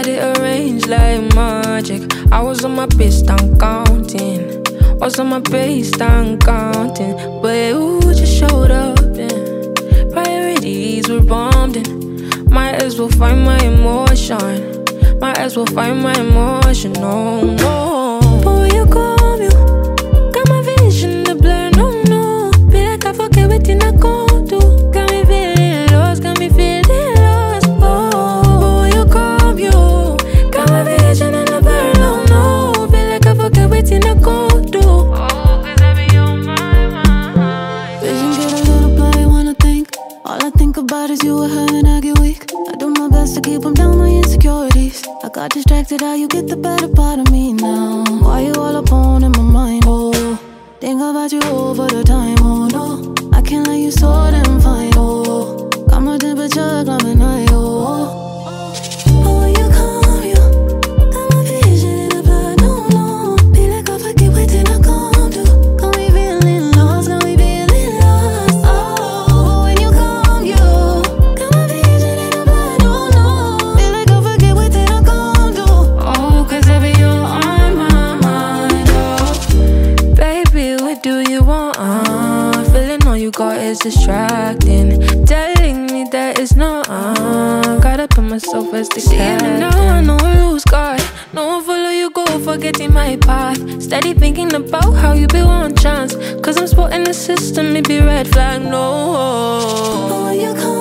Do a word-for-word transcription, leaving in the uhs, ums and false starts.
it arranged like magic. I was on my best, I'm counting. Was on my best, I'm counting. But you just showed up, yeah. Priorities were bombed in. Might as well find my emotion. Might as well find my emotion, no, no. But when you come, you got my vision to blur, no, no. Be like I forget what I can't do. Got me feeling lost, got me feeling lost, oh. But when you come, you got my vision to blur, no, no. Be like I forget what I can't do. Oh, cause I be on my mind. Vision get a little blurry when I think. All I think about is you, her, and I get weak. I do my best to keep them down, my insecurities. I got distracted, how you get the better part of me now. Why you all upon in my mind, oh. Think about you over the time, oh no. I can't let you so damn fine, oh. Got my temperature climbing high, oh. But when you come, you got my vision in the blood, no, no. Be like I forget what did I come to. Got me feeling lost, got me feeling lost, oh. But when you come, you got my vision in the blood, no, no. Be like I forget what did I come to. Oh, cause I be on my mind, oh. Baby, what do you want? Uh, feeling all you got is distracting. Telling me that it's not, uh, gotta put myself as the captain. Now I know I lose guard. No one follow you, go forgetting my path. Steady thinking about how you be one chance. Cause I'm spotting the system, it be red flag, no. But when you come